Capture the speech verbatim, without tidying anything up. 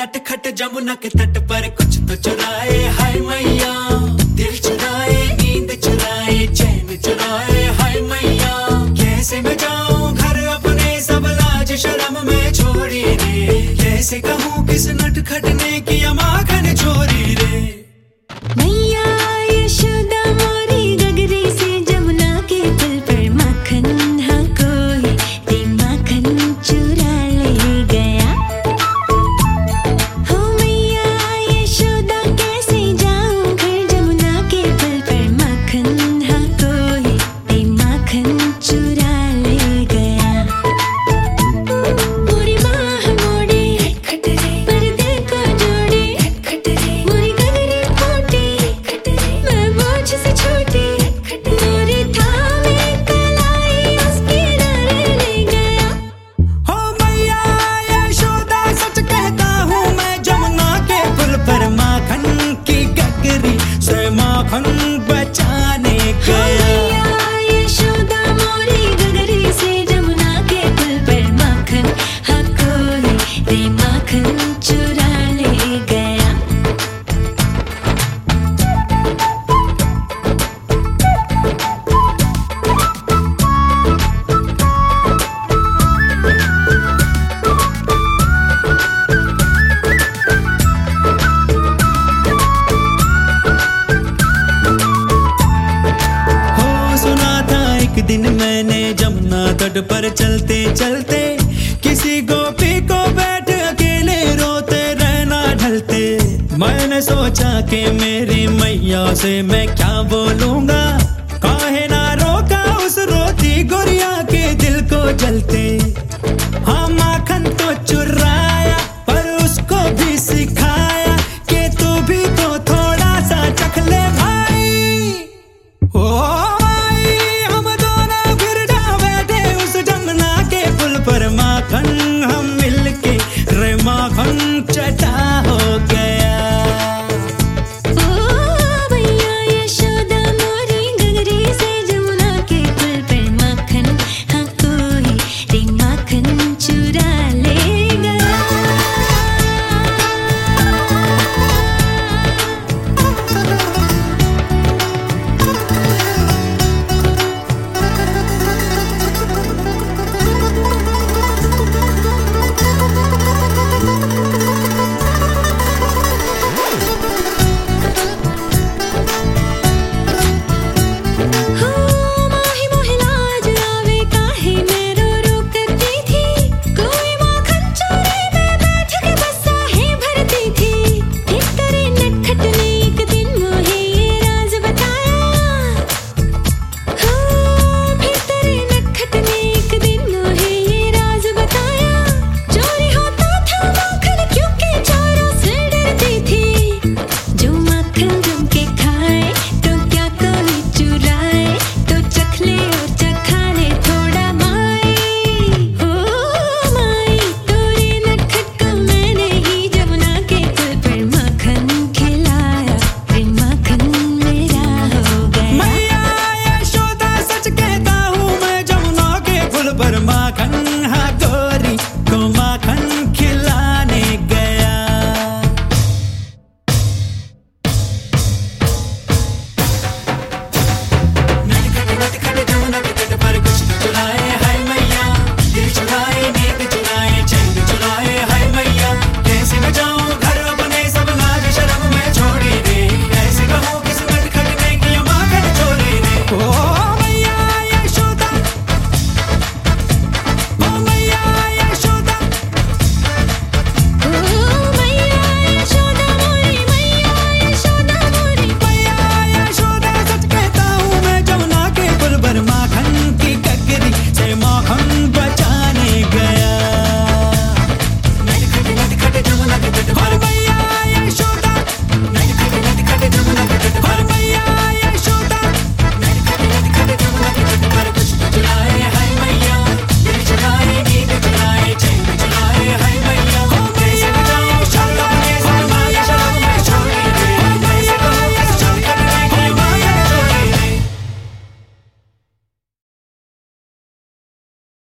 नटखट जमुना के तट पर कुछ तो चुराए, हाय मैया दिल चुराए, नींद चुराए, चैन चुराए, हाय मैया कैसे मैं जाऊं घर अपने, सब लाज शर्म में छोड़ी रे, कैसे कहूँ किस नटखट ने किया माखन चोरी रे। मैया यशोदा मोरी गगरी से जमुना के पुल पर माखन हा कोई ते माखन चुरा ले गया। हो मैया यशोदा कैसे जाऊं घर जमुना के पुल पर माखन हा कोई ते माखन चुरा ले गया। मोरी बाह मोड़े पर्दे को जोड़े, मोरी गगरी फूटी मैं बोझ से छोटी, मोरी थामे कलाई उसकी डाले ले गया। हो मैया यशोदा सच कहता हूँ मैं, जमुना के पुल पर माखन की गगरी से माखन बचाने गया। मैया यशोदा मोरी गगरी से जमुना के पुल पर माखन हा कोई ते माखन चुरा ले गया। हो सुना था एक दिन मैंने जमुना तट पर चलते चलते, किसी गोपी को बैठ अकेले रोते रहना ढलते। मैंने सोचा कि मेरी मैया से मैं क्या बोलूंगा, काहे ना रोका उस रोती गुड़िया के दिल को जलते।